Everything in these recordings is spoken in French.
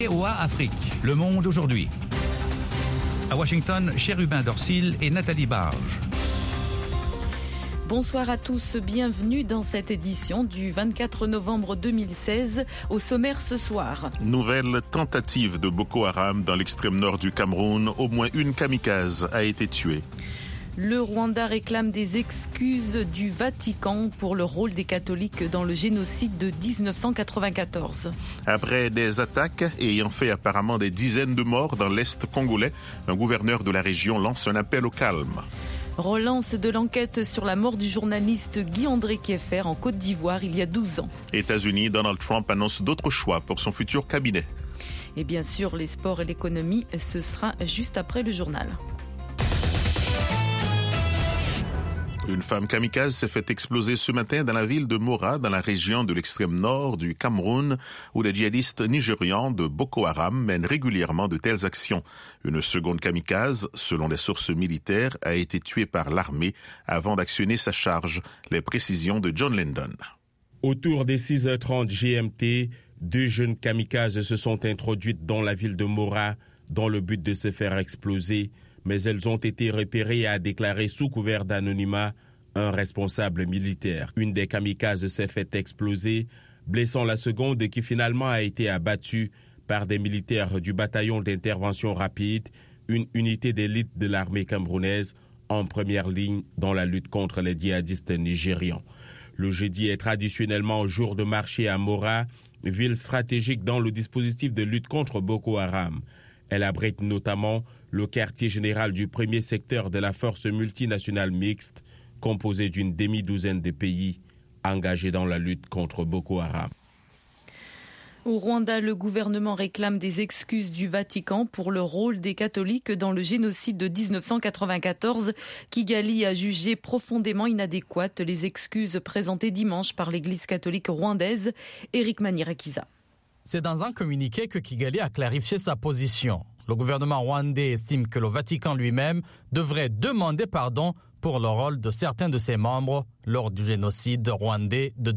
VOA Afrique, Le Monde aujourd'hui. À Washington, Chérubin Dorsil et Nathalie Barge. Bonsoir à tous, bienvenue dans cette édition du 24 novembre 2016. Au sommaire ce soir. Nouvelle tentative de Boko Haram dans l'extrême nord du Cameroun. Au moins une kamikaze a été tuée. Le Rwanda réclame des excuses du Vatican pour le rôle des catholiques dans le génocide de 1994. Après des attaques ayant fait apparemment des dizaines de morts dans l'Est congolais, un gouverneur de la région lance un appel au calme. Relance de l'enquête sur la mort du journaliste Guy-André Kieffer en Côte d'Ivoire il y a 12 ans. États-Unis, Donald Trump annonce d'autres choix pour son futur cabinet. Et bien sûr, les sports et l'économie, ce sera juste après le journal. Une femme kamikaze s'est fait exploser ce matin dans la ville de Mora, dans la région de l'extrême nord du Cameroun, où les djihadistes nigérians de Boko Haram mènent régulièrement de telles actions. Une seconde kamikaze, selon les sources militaires, a été tuée par l'armée avant d'actionner sa charge. Les précisions de John Lendon. Autour des 6h30 GMT, 2 jeunes kamikazes se sont introduites dans la ville de Mora dans le but de se faire exploser. Mais elles ont été repérées et a déclaré sous couvert d'anonymat un responsable militaire. Une des kamikazes s'est fait exploser, blessant la seconde qui finalement a été abattue par des militaires du bataillon d'intervention rapide, une unité d'élite de l'armée camerounaise en première ligne dans la lutte contre les djihadistes nigérians. Le jeudi est traditionnellement jour de marché à Mora, ville stratégique dans le dispositif de lutte contre Boko Haram. Elle abrite notamment le quartier général du premier secteur de la force multinationale mixte, composée d'une demi-douzaine de pays engagés dans la lutte contre Boko Haram. Au Rwanda, le gouvernement réclame des excuses du Vatican pour le rôle des catholiques dans le génocide de 1994. Kigali a jugé profondément inadéquates les excuses présentées dimanche par l'Église catholique rwandaise. Éric Manirakiza. C'est dans un communiqué que Kigali a clarifié sa position. Le gouvernement rwandais estime que le Vatican lui-même devrait demander pardon pour le rôle de certains de ses membres lors du génocide rwandais de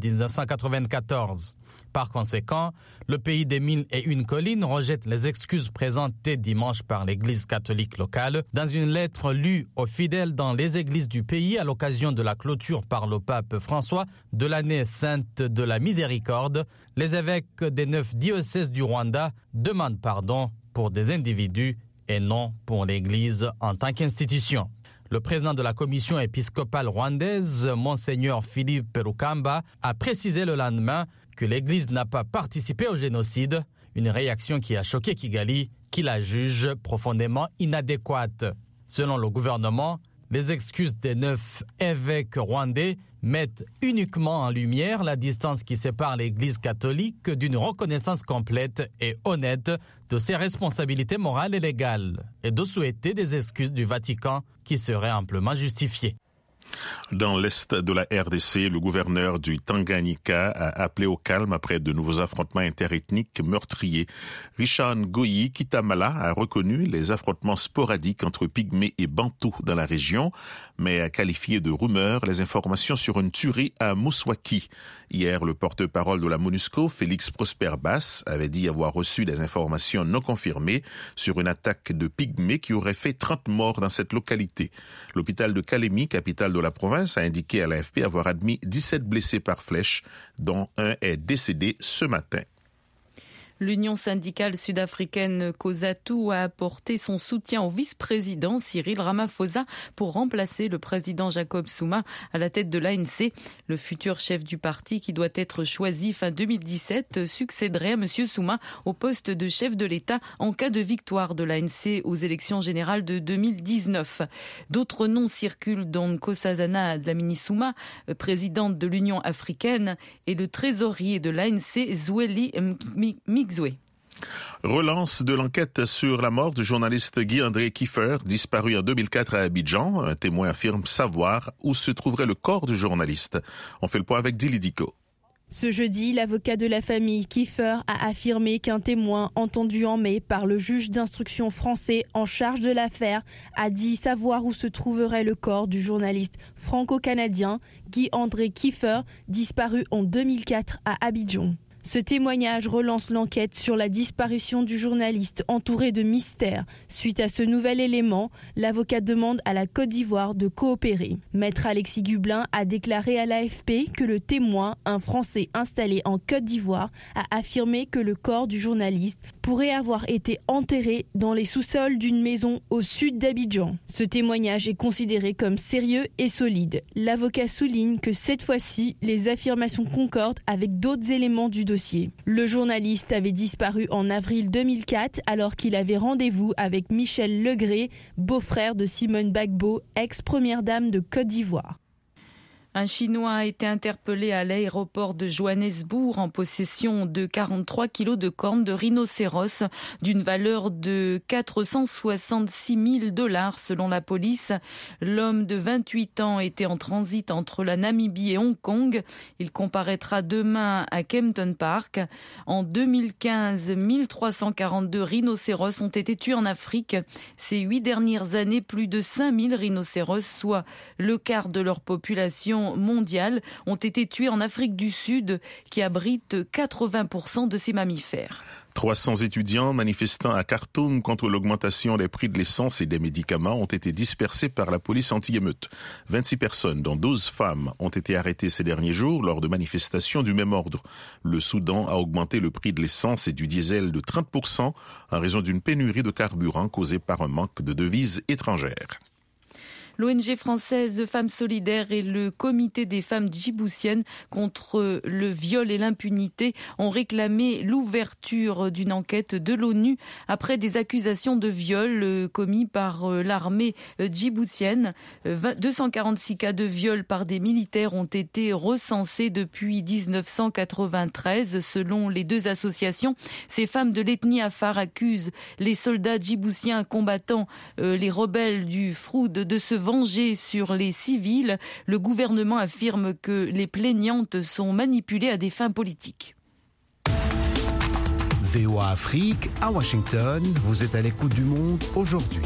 1994. Par conséquent, le pays des mines et une colline rejette les excuses présentées dimanche par l'Église catholique locale dans une lettre lue aux fidèles dans les églises du pays à l'occasion de la clôture par le pape François de l'année sainte de la miséricorde. Les évêques des 9 diocèses du Rwanda demandent pardon pour des individus et non pour l'Église en tant qu'institution. Le président de la commission épiscopale rwandaise, Monseigneur Philippe Rukamba, a précisé le lendemain que l'Église n'a pas participé au génocide, une réaction qui a choqué Kigali, qui la juge profondément inadéquate. Selon le gouvernement, les excuses des 9 évêques rwandais mettent uniquement en lumière la distance qui sépare l'Église catholique d'une reconnaissance complète et honnête de ses responsabilités morales et légales, et de souhaiter des excuses du Vatican qui seraient amplement justifiées. Dans l'est de la RDC, le gouverneur du Tanganyika a appelé au calme après de nouveaux affrontements interethniques meurtriers. Richard Ngoyi Kitamala a reconnu les affrontements sporadiques entre Pygmées et Bantous dans la région, mais a qualifié de rumeurs les informations sur une tuerie à Mouswaki. Hier, le porte-parole de la MONUSCO, Félix Prosper Bass, avait dit avoir reçu des informations non confirmées sur une attaque de Pygmées qui aurait fait 30 morts dans cette localité. L'hôpital de Kalemi, capitale de la province, a indiqué à l'AFP avoir admis 17 blessés par flèche, dont un est décédé ce matin. L'Union syndicale sud-africaine COSATU a apporté son soutien au vice-président Cyril Ramaphosa pour remplacer le président Jacob Zuma à la tête de l'ANC. Le futur chef du parti, qui doit être choisi fin 2017, succéderait à M. Zuma au poste de chef de l'État en cas de victoire de l'ANC aux élections générales de 2019. D'autres noms circulent, dont Nkosazana Dlamini Zuma, présidente de l'Union africaine, et le trésorier de l'ANC, Zweli Migzwe. Relance de l'enquête sur la mort du journaliste Guy-André Kieffer, disparu en 2004 à Abidjan. Un témoin affirme savoir où se trouverait le corps du journaliste. On fait le point avec Dili Diko. Ce jeudi, l'avocat de la famille Kieffer a affirmé qu'un témoin entendu en mai par le juge d'instruction français en charge de l'affaire a dit savoir où se trouverait le corps du journaliste franco-canadien Guy-André Kieffer, disparu en 2004 à Abidjan. Ce témoignage relance l'enquête sur la disparition du journaliste entouré de mystères. Suite à ce nouvel élément, l'avocat demande à la Côte d'Ivoire de coopérer. Maître Alexis Gublin a déclaré à l'AFP que le témoin, un Français installé en Côte d'Ivoire, a affirmé que le corps du journaliste pourrait avoir été enterré dans les sous-sols d'une maison au sud d'Abidjan. Ce témoignage est considéré comme sérieux et solide. L'avocat souligne que cette fois-ci, les affirmations concordent avec d'autres éléments du dossier. Le journaliste avait disparu en avril 2004 alors qu'il avait rendez-vous avec Michel Legré, beau-frère de Simone Gbagbo, ex-première dame de Côte d'Ivoire. Un Chinois a été interpellé à l'aéroport de Johannesburg en possession de 43 kilos de cornes de rhinocéros d'une valeur de 466 000 $ selon la police. L'homme de 28 ans était en transit entre la Namibie et Hong Kong. Il comparaîtra demain à Kempton Park. En 2015, 1342 rhinocéros ont été tués en Afrique. Ces 8 dernières années, plus de 5000 rhinocéros, soit le quart de leur population mondiales, ont été tués en Afrique du Sud, qui abrite 80% de ces mammifères. 300 étudiants manifestant à Khartoum contre l'augmentation des prix de l'essence et des médicaments ont été dispersés par la police anti-émeute. 26 personnes, dont 12 femmes, ont été arrêtées ces derniers jours lors de manifestations du même ordre. Le Soudan a augmenté le prix de l'essence et du diesel de 30% en raison d'une pénurie de carburant causée par un manque de devises étrangères. L'ONG française Femmes Solidaires et le Comité des femmes djiboutiennes contre le viol et l'impunité ont réclamé l'ouverture d'une enquête de l'ONU après des accusations de viol commis par l'armée djiboutienne. 246 cas de viol par des militaires ont été recensés depuis 1993 selon les deux associations. Ces femmes de l'ethnie Afar accusent les soldats djiboutiens combattant les rebelles du Froud de se venger sur les civils. Le gouvernement affirme que les plaignantes sont manipulées à des fins politiques. VOA Afrique, à Washington, vous êtes à l'écoute du monde aujourd'hui.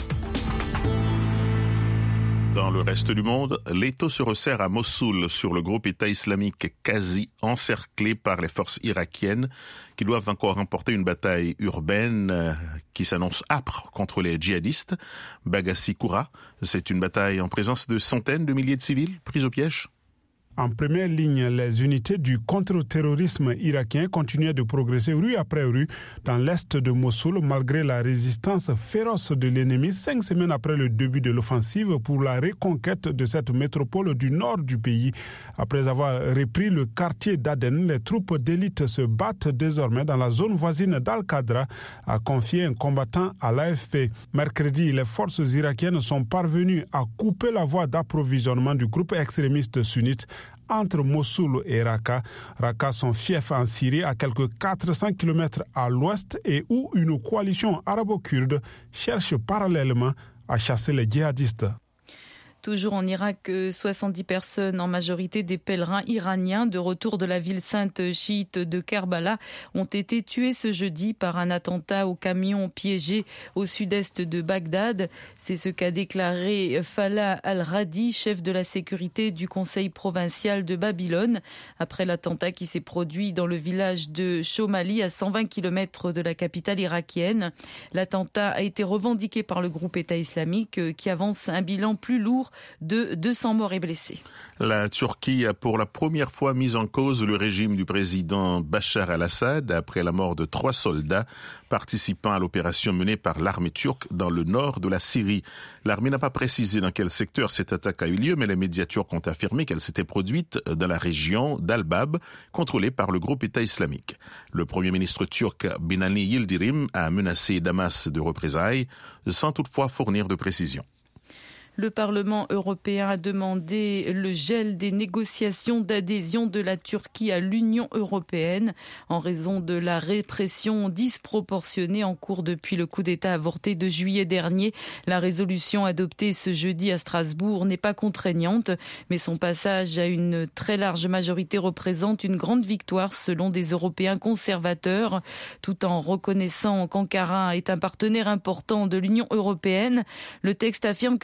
Dans le reste du monde, l'étau se resserre à Mossoul sur le groupe État islamique quasi encerclé par les forces irakiennes qui doivent encore remporter une bataille urbaine qui s'annonce âpre contre les djihadistes. Bagassi Koura, c'est une bataille en présence de centaines de milliers de civils pris au piège. En première ligne, les unités du contre-terrorisme irakien continuaient de progresser rue après rue dans l'est de Mossoul malgré la résistance féroce de l'ennemi 5 semaines après le début de l'offensive pour la reconquête de cette métropole du nord du pays. Après avoir repris le quartier d'Aden, les troupes d'élite se battent désormais dans la zone voisine d'Al-Qadra, a confié un combattant à l'AFP. Mercredi, les forces irakiennes sont parvenues à couper la voie d'approvisionnement du groupe extrémiste sunnite entre Mossoul et Raqqa. Raqqa, son fief en Syrie, à quelques 400 km à l'ouest et où une coalition arabo-kurde cherche parallèlement à chasser les djihadistes. Toujours en Irak, 70 personnes, en majorité des pèlerins iraniens de retour de la ville sainte chiite de Kerbala, ont été tués ce jeudi par un attentat au camion piégé au sud-est de Bagdad. C'est ce qu'a déclaré Falah al-Radi, chef de la sécurité du conseil provincial de Babylone, après l'attentat qui s'est produit dans le village de Shomali, à 120 km de la capitale irakienne. L'attentat a été revendiqué par le groupe État islamique qui avance un bilan plus lourd de 200 morts et blessés. La Turquie a pour la première fois mis en cause le régime du président Bachar al-Assad après la mort de 3 soldats participant à l'opération menée par l'armée turque dans le nord de la Syrie. L'armée n'a pas précisé dans quel secteur cette attaque a eu lieu, mais les médias turcs ont affirmé qu'elle s'était produite dans la région d'Al-Bab, contrôlée par le groupe État islamique. Le premier ministre turc Binali Yildirim a menacé Damas de représailles, sans toutefois fournir de précisions. Le Parlement européen a demandé le gel des négociations d'adhésion de la Turquie à l'Union européenne en raison de la répression disproportionnée en cours depuis le coup d'État avorté de juillet dernier. La résolution adoptée ce jeudi à Strasbourg n'est pas contraignante, mais son passage à une très large majorité représente une grande victoire selon des Européens conservateurs, tout en reconnaissant qu'Ankara est un partenaire important de l'Union européenne. Le texte affirme que la Turquie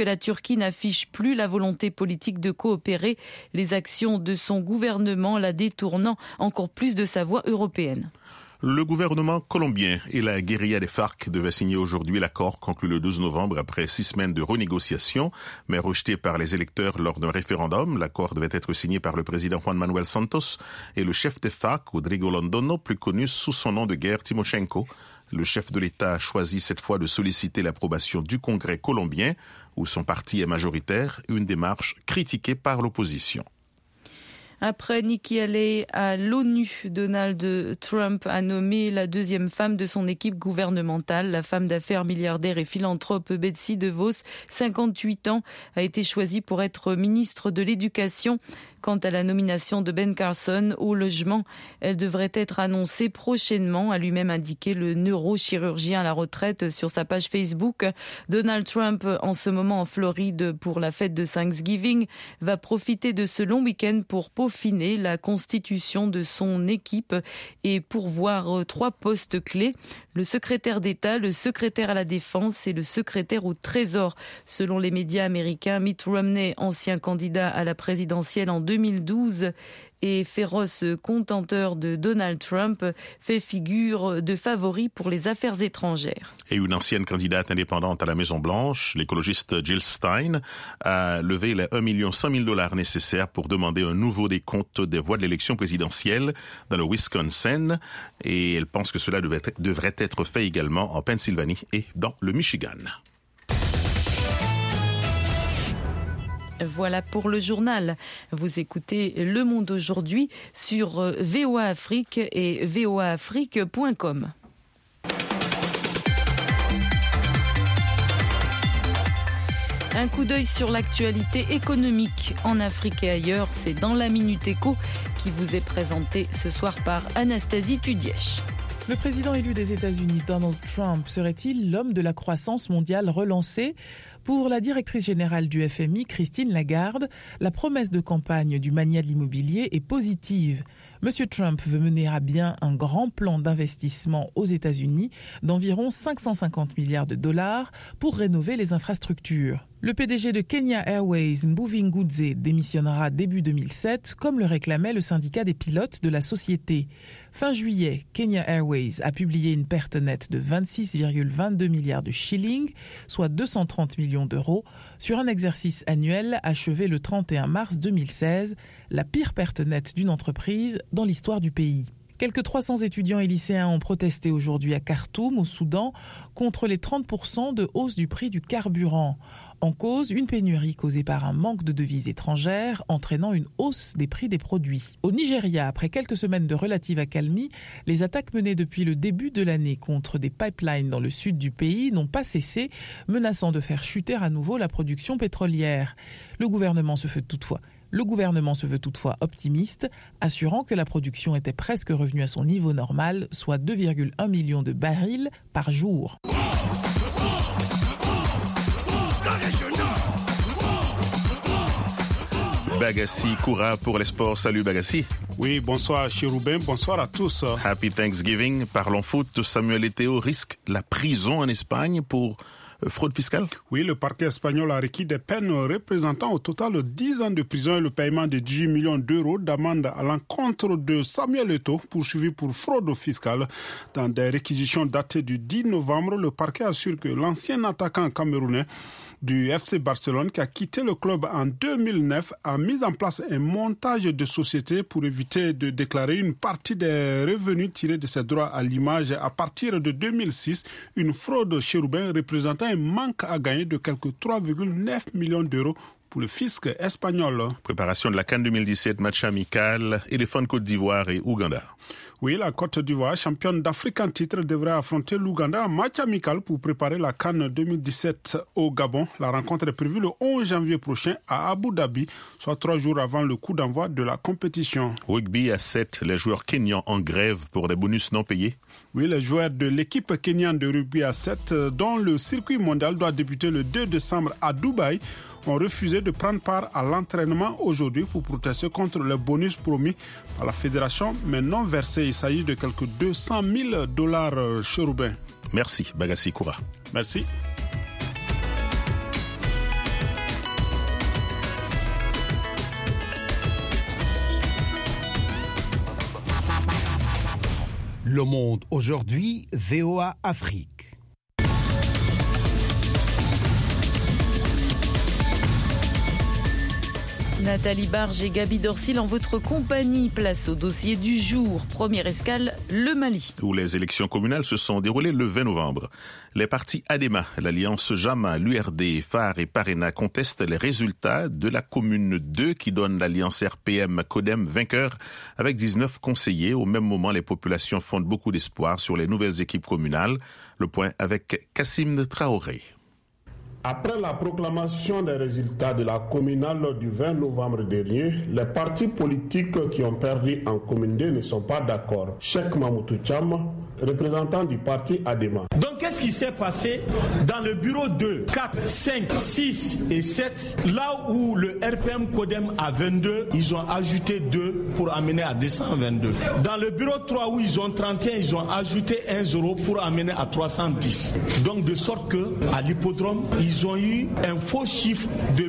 qui n'affiche plus la volonté politique de coopérer, les actions de son gouvernement la détournant encore plus de sa voix européenne. Le gouvernement colombien et la guérilla des FARC devaient signer aujourd'hui l'accord conclu le 12 novembre après 6 semaines de renégociations, mais rejeté par les électeurs lors d'un référendum. L'accord devait être signé par le président Juan Manuel Santos et le chef des FARC, Rodrigo Londono, plus connu sous son nom de guerre Timochenko. Le chef de l'État a choisi cette fois de solliciter l'approbation du Congrès colombien, où son parti est majoritaire, une démarche critiquée par l'opposition. Après Nikki Haley à l'ONU, Donald Trump a nommé la deuxième femme de son équipe gouvernementale. La femme d'affaires, milliardaire et philanthrope Betsy DeVos, 58 ans, a été choisie pour être ministre de l'Éducation. Quant à la nomination de Ben Carson au logement, elle devrait être annoncée prochainement, a lui-même indiqué le neurochirurgien à la retraite sur sa page Facebook. Donald Trump, en ce moment en Floride pour la fête de Thanksgiving, va profiter de ce long week-end pour peaufiner la constitution de son équipe et pourvoir 3 postes clés. Le secrétaire d'État, le secrétaire à la Défense et le secrétaire au Trésor. Selon les médias américains, Mitt Romney, ancien candidat à la présidentielle en 2012 et féroce contenteur de Donald Trump, fait figure de favori pour les affaires étrangères. Et une ancienne candidate indépendante à la Maison-Blanche, l'écologiste Jill Stein, a levé les $1,1 million nécessaires pour demander un nouveau décompte des voix de l'élection présidentielle dans le Wisconsin. Et elle pense que cela devrait être fait également en Pennsylvanie et dans le Michigan. Voilà pour le journal. Vous écoutez Le Monde aujourd'hui sur VOA Afrique et voaafrique.com. Un coup d'œil sur l'actualité économique en Afrique et ailleurs, c'est dans la Minute Éco qui vous est présentée ce soir par Anastasie Tudièche. Le président élu des États-Unis, Donald Trump, serait-il l'homme de la croissance mondiale relancée ? Pour la directrice générale du FMI, Christine Lagarde, la promesse de campagne du mania de l'immobilier est positive. Monsieur Trump veut mener à bien un grand plan d'investissement aux États-Unis d'environ 550 milliards de dollars pour rénover les infrastructures. Le PDG de Kenya Airways, Mbuvi Ngudze, démissionnera début 2007, comme le réclamait le syndicat des pilotes de la société. Fin juillet, Kenya Airways a publié une perte nette de 26,22 milliards de shillings, soit 230 millions d'euros, sur un exercice annuel achevé le 31 mars 2016, la pire perte nette d'une entreprise dans l'histoire du pays. Quelques 300 étudiants et lycéens ont protesté aujourd'hui à Khartoum, au Soudan, contre les 30% de hausse du prix du carburant. En cause, une pénurie causée par un manque de devises étrangères, entraînant une hausse des prix des produits. Au Nigeria, après quelques semaines de relative accalmie, les attaques menées depuis le début de l'année contre des pipelines dans le sud du pays n'ont pas cessé, menaçant de faire chuter à nouveau la production pétrolière. Le gouvernement se veut toutefois optimiste, assurant que la production était presque revenue à son niveau normal, soit 2,1 millions de barils par jour. Bagassi Koura pour les sports. Salut Bagassi. Oui, bonsoir Chérubin, bonsoir à tous. Happy Thanksgiving. Parlons foot. Samuel Eto'o risque la prison en Espagne pour fraude fiscale. Oui, le parquet espagnol a requis des peines représentant au total 10 ans de prison et le paiement de 18 millions d'euros d'amende à l'encontre de Samuel Eto'o, poursuivi pour fraude fiscale. Dans des réquisitions datées du 10 novembre, le parquet assure que l'ancien attaquant camerounais du FC Barcelone, qui a quitté le club en 2009, a mis en place un montage de société pour éviter de déclarer une partie des revenus tirés de ses droits à l'image à partir de 2006, une fraude chérubin représentant un manque à gagner de quelque 3,9 millions d'euros pour le fisc espagnol. Préparation de la CAN 2017, match amical, éléphant Côte d'Ivoire et Ouganda. Oui, la Côte d'Ivoire, championne d'Afrique en titre, devrait affronter l'Ouganda en match amical pour préparer la CAN 2017 au Gabon. La rencontre est prévue le 11 janvier prochain à Abu Dhabi, soit 3 jours avant le coup d'envoi de la compétition. Rugby à 7, les joueurs kenyans en grève pour des bonus non payés. Oui, les joueurs de l'équipe kenyane de rugby à 7, dont le circuit mondial doit débuter le 2 décembre à Dubaï, ont refusé de prendre part à l'entraînement aujourd'hui pour protester contre les bonus promis par la fédération, mais non versés. Il s'agit de quelques $200 000 chérubins. Merci, Bagassi Koura. Merci. Le Monde aujourd'hui, VOA Afrique. Nathalie Barge et Gaby Dorsil en votre compagnie. Place au dossier du jour. Première escale, le Mali. Où les élections communales se sont déroulées le 20 novembre. Les partis ADEMA, l'Alliance JAMA, l'URD, Phare et Parena contestent les résultats de la commune 2 qui donne l'Alliance RPM-CODEM vainqueur avec 19 conseillers. Au même moment, les populations fondent beaucoup d'espoir sur les nouvelles équipes communales. Le point avec Kassim Traoré. Après la proclamation des résultats de la communale du 20 novembre dernier, les partis politiques qui ont perdu en commune 2 ne sont pas d'accord. Cheikh Mamoutou Cham, représentant du parti ADEMA. Donc qu'est-ce qui s'est passé dans le bureau 2, 4, 5, 6 et 7, là où le RPM-CODEM a 22, ils ont ajouté 2 pour amener à 222. Dans le bureau 3 où ils ont 31, ils ont ajouté 1 0 pour amener à 310. Donc de sorte que à l'hippodrome, ils ont eu un faux chiffre de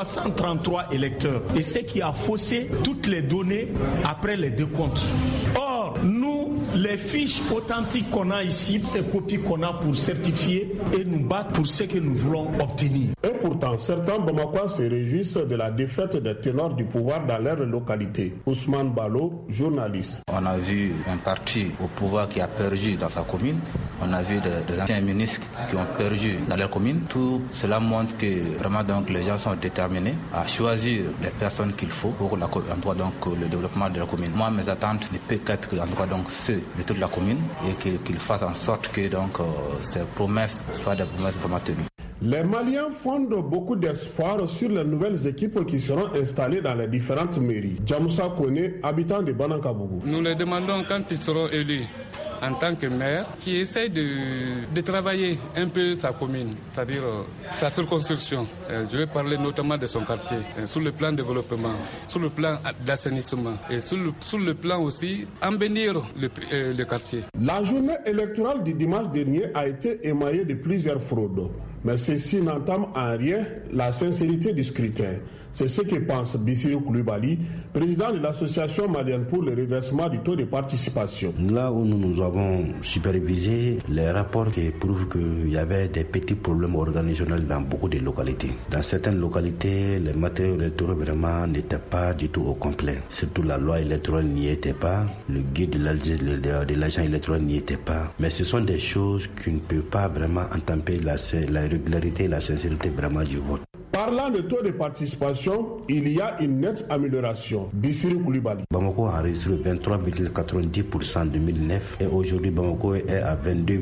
1333 électeurs. Et ce qui a faussé toutes les données après les décomptes. Or, nous, les fiches authentiques qu'on a ici, ces copies qu'on a pour certifier et nous battre pour ce que nous voulons obtenir. Et pourtant, certains Bamakois se réjouissent de la défaite des ténors du pouvoir dans leur localité. Ousmane Balo, journaliste. On a vu un parti au pouvoir qui a perdu dans sa commune. On a vu des anciens ministres qui ont perdu dans leur commune. Tout cela montre que vraiment donc les gens sont déterminés à choisir les personnes qu'il faut pour le développement de la commune. Moi, mes attentes ne peuvent qu'être donc ceux de toute la commune et qu'ils fassent en sorte que donc ces promesses soient des promesses vraiment tenues. Les Maliens fondent beaucoup d'espoir sur les nouvelles équipes qui seront installées dans les différentes mairies. Djamoussa Kone, habitant de Banankabougou. Nous les demandons quand ils seront élus en tant que maire, qui essaye de travailler un peu sa commune, c'est-à-dire sa circonscription. Je vais parler notamment de son quartier, sur le plan développement, sur le plan d'assainissement et sur le plan aussi embellir le quartier. La journée électorale du dimanche dernier a été émaillée de plusieurs fraudes. Mais ceci n'entame en rien la sincérité du scrutin. C'est ce que pense Bissirou Koulibaly, président de l'association malienne pour le redressement du taux de participation. Là où nous avons supervisé les rapports qui prouvent qu'il y avait des petits problèmes organisationnels dans beaucoup de localités. Dans certaines localités, les matériaux électoraux vraiment n'étaient pas du tout au complet. Surtout la loi électorale n'y était pas, le guide de l'agent électoral n'y était pas. Mais ce sont des choses qui ne peuvent pas vraiment entamer la régularité et la sincérité vraiment du vote. Parlant de taux de participation, il y a une nette amélioration. Bissirou Koulibaly. Bamako a enregistré 23,90% en 2009 et aujourd'hui Bamako est à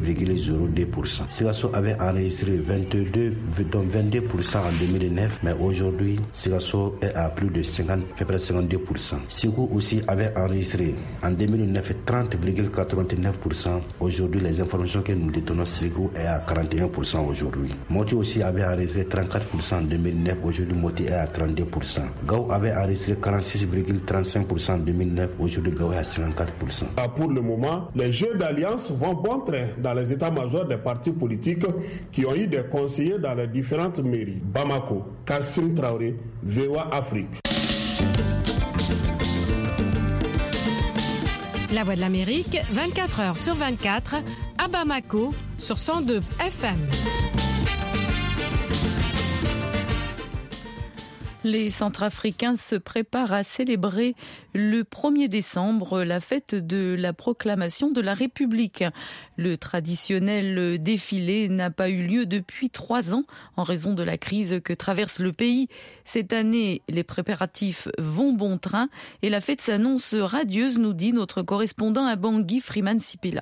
22,02%. Sigasso avait enregistré 22% en 2009, mais aujourd'hui Sigasso est à plus de 52%. Sigou aussi avait enregistré en 2009 30,89%. Aujourd'hui, les informations que nous détenons, Sigou est à 41% aujourd'hui. Moti aussi avait enregistré 34% en 2009, aujourd'hui Moti est à 32%. Gao avait enregistré 46,35% en 2009, aujourd'hui Gao est à 54%. Pour le moment, les jeux d'alliance vont bon train dans les états-majors des partis politiques qui ont eu des conseillers dans les différentes mairies. Bamako, Kassim Traoré, VOA Afrique. La Voix de l'Amérique, 24 heures sur 24, à Bamako, sur 102 FM. Les Centrafricains se préparent à célébrer le 1er décembre la fête de la proclamation de la République. Le traditionnel défilé n'a pas eu lieu depuis 3 ans en raison de la crise que traverse le pays. Cette année, les préparatifs vont bon train et la fête s'annonce radieuse, nous dit notre correspondant à Bangui, Freeman Sipela.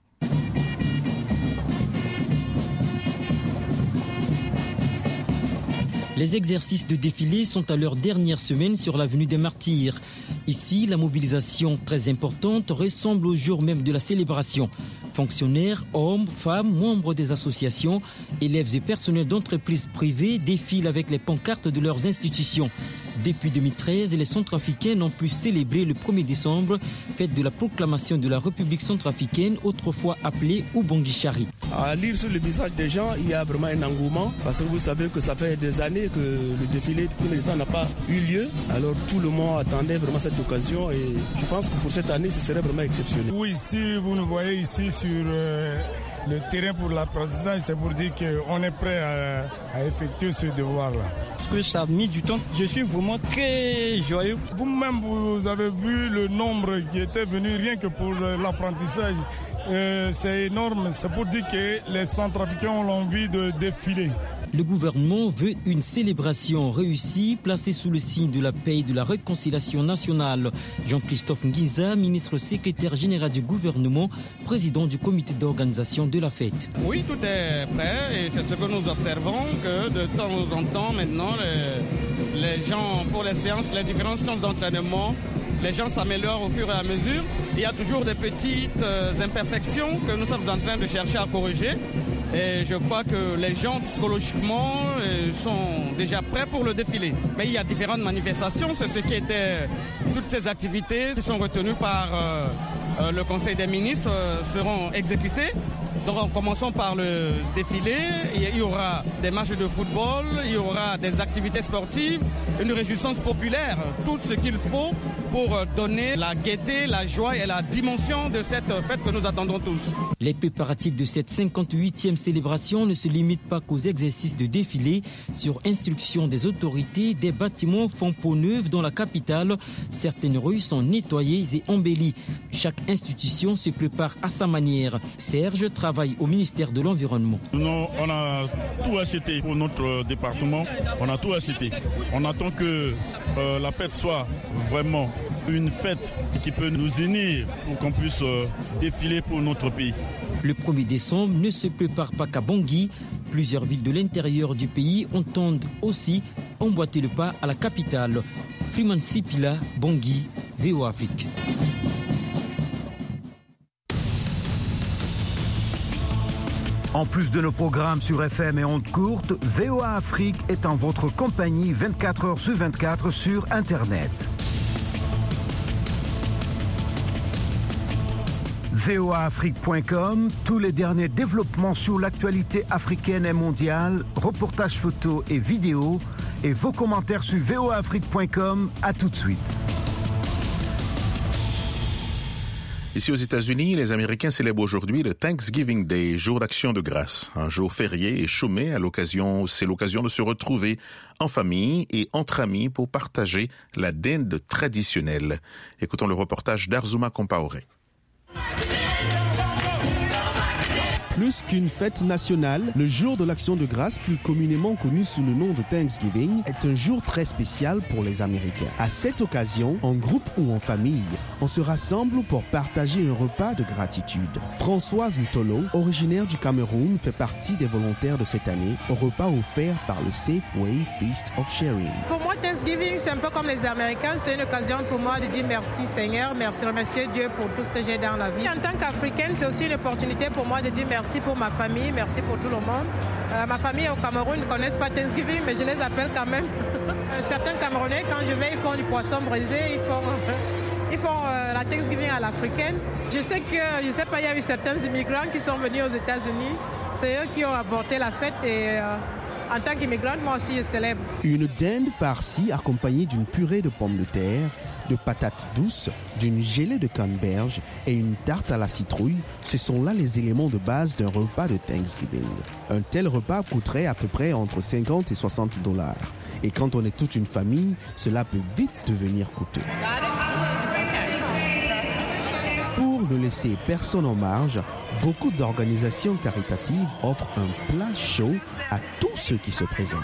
Les exercices de défilé sont à leur dernière semaine sur l'avenue des Martyrs. Ici, la mobilisation très importante ressemble au jour même de la célébration. Fonctionnaires, hommes, femmes, membres des associations, élèves et personnels d'entreprises privées défilent avec les pancartes de leurs institutions. Depuis 2013, les Centrafricains n'ont plus célébré le 1er décembre, fête de la proclamation de la République centrafricaine, autrefois appelée Ubangui Chari. À lire sur le visage des gens, il y a vraiment un engouement parce que vous savez que ça fait des années que le défilé n'a pas eu lieu. Alors tout le monde attendait vraiment cette occasion et je pense que pour cette année, ce serait vraiment exceptionnel. Oui, si vous nous voyez ici sur le terrain pour l'apprentissage, c'est pour dire qu'on est prêt à effectuer ce devoir-là. Parce que ça a mis du temps, je suis vraiment très joyeux. Vous-même, vous avez vu le nombre qui était venu rien que pour l'apprentissage. C'est énorme, c'est pour dire que les Centrafricains ont l'envie de défiler. Le gouvernement veut une célébration réussie, placée sous le signe de la paix et de la réconciliation nationale. Jean-Christophe Ngiza, ministre secrétaire général du gouvernement, président du comité d'organisation de la fête. Oui, tout est prêt et c'est ce que nous observons, que de temps en temps maintenant, les gens, pour les séances, les différentes séances d'entraînement, les gens s'améliorent au fur et à mesure. Il y a toujours des petites imperfections que nous sommes en train de chercher à corriger. Et je crois que les gens psychologiquement sont déjà prêts pour le défilé. Mais il y a différentes manifestations, c'est ce qui était toutes ces activités qui sont retenues par le Conseil des ministres seront exécutées. Donc en commençant par le défilé, il y aura des matchs de football, il y aura des activités sportives, une réjouissance populaire, tout ce qu'il faut pour donner la gaieté, la joie et la dimension de cette fête que nous attendons tous. Les préparatifs de cette 58e célébration ne se limitent pas qu'aux exercices de défilé. Sur instruction des autorités, des bâtiments font peau neuve dans la capitale. Certaines rues sont nettoyées et embellies. Chaque institution se prépare à sa manière. Serge travaille au ministère de l'Environnement. Nous, on a tout acheté pour notre département. On a tout acheté. On attend que la fête soit vraiment une fête qui peut nous unir pour qu'on puisse défiler pour notre pays. Le 1er décembre ne se prépare pas qu'à Bangui. Plusieurs villes de l'intérieur du pays entendent aussi emboîter le pas à la capitale. Freeman Sipila, Bangui, VOA Afrique. En plus de nos programmes sur FM et ondes courtes, VOA Afrique est en votre compagnie 24 heures sur 24 sur Internet. voaafrique.com, tous les derniers développements sur l'actualité africaine et mondiale, reportages photos et vidéos, et vos commentaires sur voaafrique.com. À tout de suite. Ici aux États-Unis, les Américains célèbrent aujourd'hui le Thanksgiving Day, jour d'action de grâce, un jour férié et chômé c'est l'occasion de se retrouver en famille et entre amis pour partager la dinde traditionnelle. Écoutons le reportage d'Arzuma Compaoré. Plus qu'une fête nationale, le jour de l'action de grâce, plus communément connu sous le nom de Thanksgiving, est un jour très spécial pour les Américains. À cette occasion, en groupe ou en famille, on se rassemble pour partager un repas de gratitude. Françoise Ntolo, originaire du Cameroun, fait partie des volontaires de cette année au repas offert par le Safeway Feast of Sharing. Pour moi, Thanksgiving, c'est un peu comme les Américains. C'est une occasion pour moi de dire merci Seigneur, merci remercier Dieu pour tout ce que j'ai dans la vie. En tant qu'Africaine, c'est aussi une opportunité pour moi de dire merci pour ma famille, merci pour tout le monde. Ma famille au Cameroun ne connaissent pas Thanksgiving, mais je les appelle quand même. Certains Camerounais, quand je vais, ils font du poisson brisé, ils font la Thanksgiving à l'africaine. Je sais pas, il y a eu certains immigrants qui sont venus aux États-Unis. C'est eux qui ont apporté la fête et en tant qu'immigrante, moi aussi, je célèbre. Une dinde farcie accompagnée d'une purée de pommes de terre, de patates douces, d'une gelée de canneberge et une tarte à la citrouille, ce sont là les éléments de base d'un repas de Thanksgiving. Un tel repas coûterait à peu près entre 50 et 60 $. Et quand on est toute une famille, cela peut vite devenir coûteux. Pour ne laisser personne en marge, beaucoup d'organisations caritatives offrent un plat chaud à tous ceux qui se présentent.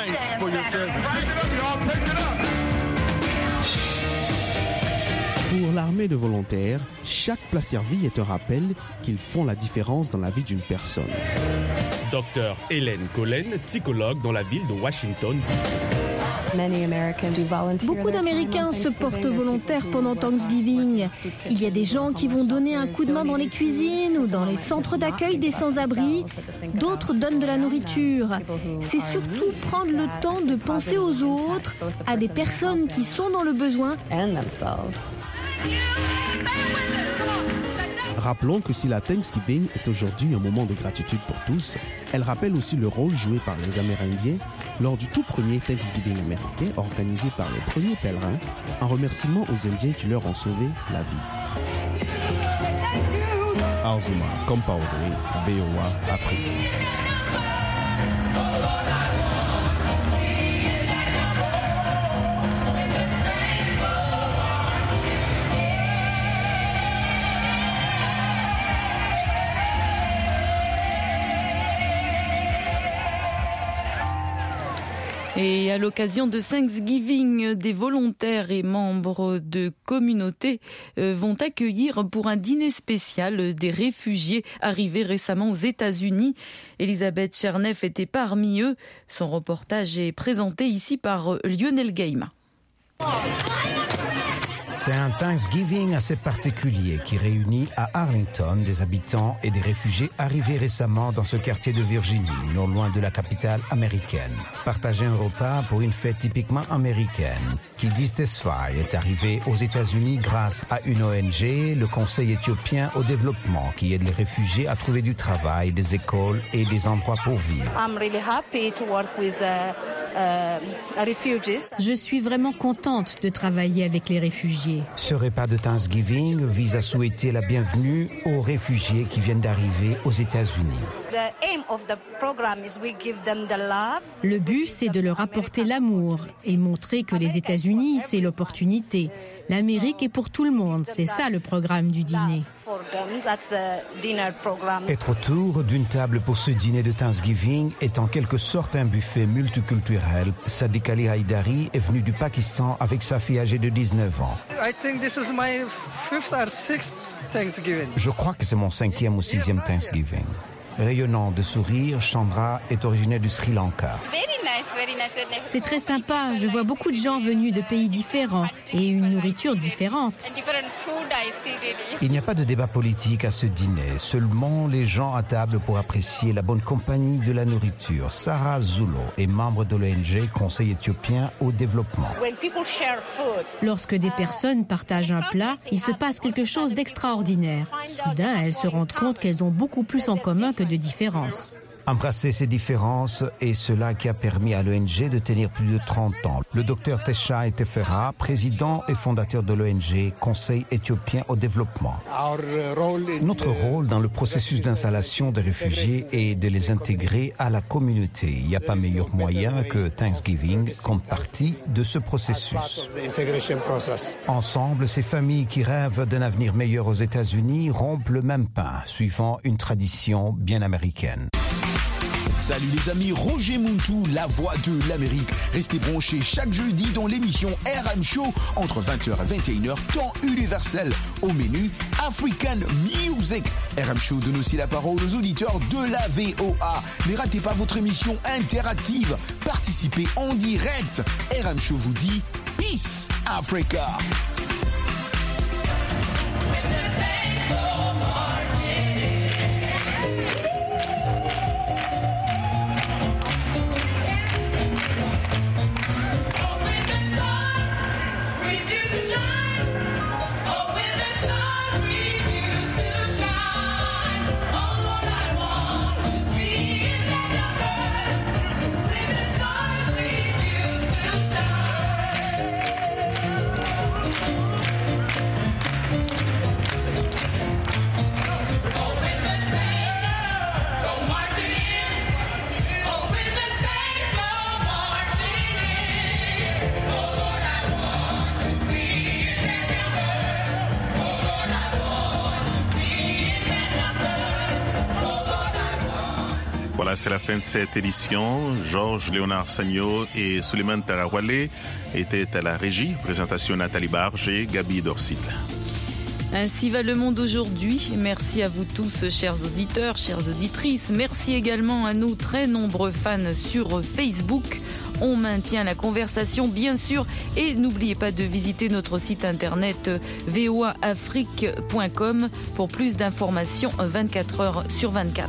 Pour l'armée de volontaires, chaque plat servi est un rappel qu'ils font la différence dans la vie d'une personne. Docteur Hélène Collen, psychologue dans la ville de Washington, D.C. Beaucoup d'Américains se portent volontaires pendant Thanksgiving. Il y a des gens qui vont donner un coup de main dans les cuisines ou dans les centres d'accueil des sans-abri. D'autres donnent de la nourriture. C'est surtout prendre le temps de penser aux autres, à des personnes qui sont dans le besoin. Rappelons que si la Thanksgiving est aujourd'hui un moment de gratitude pour tous, elle rappelle aussi le rôle joué par les Amérindiens lors du tout premier Thanksgiving américain organisé par les premiers pèlerins en remerciement aux Indiens qui leur ont sauvé la vie. Azuma Compaoré, VOA Afrique. Et à l'occasion de Thanksgiving, des volontaires et membres de communautés vont accueillir pour un dîner spécial des réfugiés arrivés récemment aux États-Unis. Elisabeth Cherneff était parmi eux. Son reportage est présenté ici par Lionel Gaima. C'est un Thanksgiving assez particulier qui réunit à Arlington des habitants et des réfugiés arrivés récemment dans ce quartier de Virginie, non loin de la capitale américaine. Partager un repas pour une fête typiquement américaine. Kidis Tesfaye est arrivé aux États-Unis grâce à une ONG, le Conseil éthiopien au développement, qui aide les réfugiés à trouver du travail, des écoles et des endroits pour vivre. Je suis vraiment contente de travailler avec les réfugiés. Ce repas de Thanksgiving vise à souhaiter la bienvenue aux réfugiés qui viennent d'arriver aux États-Unis. Le but, c'est de leur apporter l'amour et montrer que les États-Unis, c'est l'opportunité. L'Amérique est pour tout le monde. C'est ça le programme du dîner. Être autour d'une table pour ce dîner de Thanksgiving est en quelque sorte un buffet multiculturel. Sadiq Ali Haïdari est venu du Pakistan avec sa fille âgée de 19 ans. Je crois que c'est mon 5e ou 6e Thanksgiving. Rayonnant de sourire, Chandra est originaire du Sri Lanka. C'est très sympa. Je vois beaucoup de gens venus de pays différents et une nourriture différente. Il n'y a pas de débat politique à ce dîner, seulement les gens à table pour apprécier la bonne compagnie de la nourriture. Sarah Zulo est membre de l'ONG Conseil éthiopien au développement. Lorsque des personnes partagent un plat, il se passe quelque chose d'extraordinaire. Soudain, elles se rendent compte qu'elles ont beaucoup plus en commun que de différences. Embrasser ces différences est cela qui a permis à l'ONG de tenir plus de 30 ans. Le docteur Tesha Tefera, président et fondateur de l'ONG Conseil éthiopien au développement. Notre rôle dans le processus d'installation des réfugiés est de les intégrer à la communauté. Il n'y a pas meilleur moyen que Thanksgiving comme partie de ce processus. Ensemble, ces familles qui rêvent d'un avenir meilleur aux États-Unis rompent le même pain, suivant une tradition bien américaine. Salut les amis, Roger Muntu, la voix de l'Amérique. Restez branchés chaque jeudi dans l'émission RM Show entre 20h et 21h, temps universel. Au menu, African Music. RM Show donne aussi la parole aux auditeurs de la VOA. Ne ratez pas votre émission interactive. Participez en direct. RM Show vous dit Peace Africa. Voilà, c'est la fin de cette édition. Georges Léonard Sagno et Suleiman Tarawale étaient à la régie. Présentation Nathalie Barge et Gabi Dorsil. Ainsi va le monde aujourd'hui. Merci à vous tous, chers auditeurs, chères auditrices. Merci également à nos très nombreux fans sur Facebook. On maintient la conversation, bien sûr. Et n'oubliez pas de visiter notre site internet voaafrique.com pour plus d'informations 24 heures sur 24.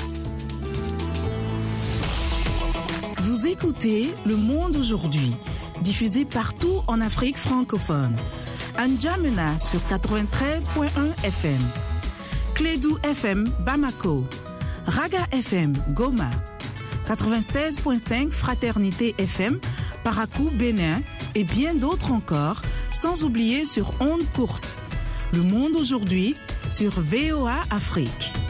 Vous écoutez Le Monde aujourd'hui, diffusé partout en Afrique francophone. À N'Djamena sur 93.1 FM. Clédou FM Bamako, Raga FM Goma, 96.5 Fraternité FM Parakou Bénin et bien d'autres encore, sans oublier sur ondes courtes. Le monde aujourd'hui sur VOA Afrique.